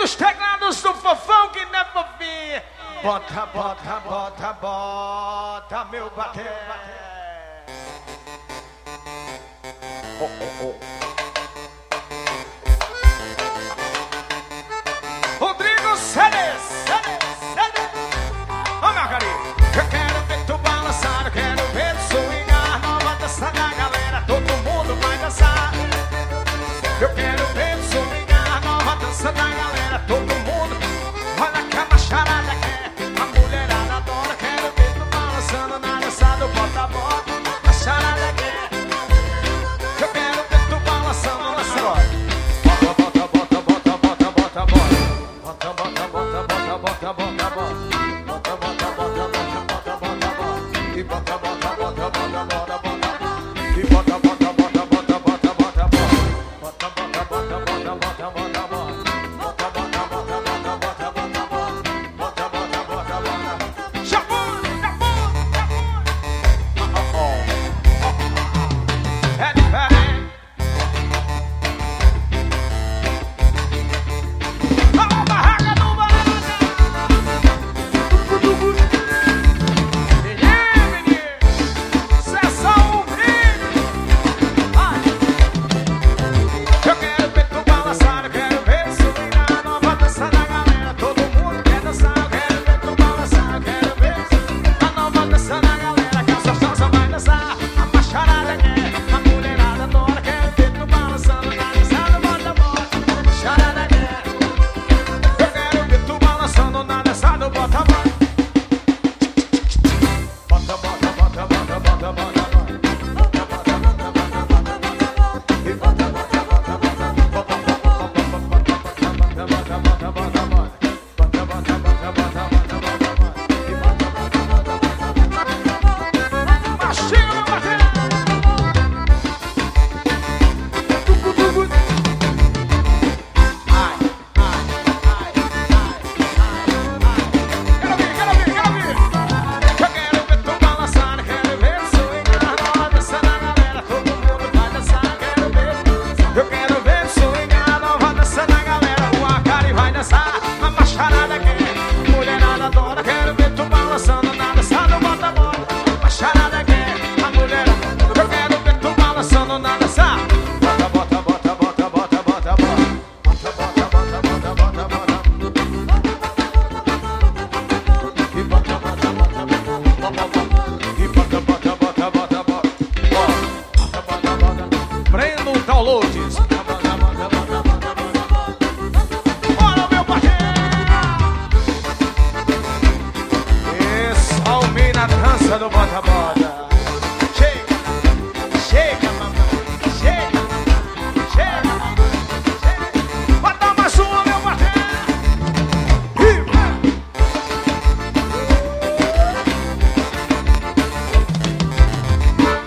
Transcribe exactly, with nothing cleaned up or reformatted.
nos teclados do Fofão que não é fofinho. Bota, bota, bota, bota, meu bater. Oh, oh, oh. Rodrigo Cedes, Cedes, Cedes. Ô, Margarida, eu quero ver tu balançar, eu quero ver tu swingar. Nova dança da galera, todo mundo vai dançar. Eu quero ver tu swingar, nova dança da galera, todo mundo. Olha que a macharada quer, a mulherada adora. Quero ver tu balançando na dança do bota-bota. A charada quer, eu quero ver tu balançando na sua. Bota, bota, bota, bota, bota, bota, bota. Bota, bota, bota, bota, bota, bota, bota. Bota, bota, bota, bota, bota, bota, bota. E bota, bota, bota, bota, bota, bota. E bota, bota, bota, bota, bota, bota, bota. Bota, bota, bota, bota, bota, bota, bota. Bota, bota, bota, bota, bota, bota, bota. Bota, bota, bota, bota. Japão, Japão, Japão. É diferente. A barraca do Barraca. Menino, menino, sessão brilho. Ai. Eu quero ver tu balançar, eu quero ver tu swingar. Nova dança da galera, todo mundo quer dançar. Eu quero ver tu balançar, eu quero ver a nova dança da galera, que a sua salsa vai dançar. A macharada quer, a mulherada adora. Quero ver tu balançando na dança do bota-bota. A macharada quer, eu quero ver tu balançando na dança do bota-bota. Bota, bota, bota, bota, bota, bota, bota. Bota, bota, bota, bota, bota, bota. E bota, bota, bota, bota, bota, bota, bota, bota, bota, bota, bota, bota, bota. Bota, bota, bota, bota, bota, bota. E bota, bota, bota, bota, bota. Machinho no bater. Ai, ai, ai, ai, ai. Quero ouvir, quero ouvir, quero ouvir. Eu quero ver tu balançar, eu quero ver tu swingar. Nova dança da galera, todo mundo vai dançar. Quero ver, eu quero ver tu swingar. Nova dança da galera, o Acari vai dançar. A macharada quer, mulherada adora. Quero ver tu balançando na dança do bota-bota. A macharada quer, a mulherada. Eu quero ver tu balançando na dança. Bota, bota, bota, bota, bota, bota, bota. Bota, bota, bota, bota, bota, bota. E bota, bota, bota, bota, bota. E bota, bota, bota, bota, bota. Bota, bota, bota. Breno Downloads. Bota, bota, bota, bota, bota, bota. Bora, meu parceiro! Esse almi na dança do bota-bota.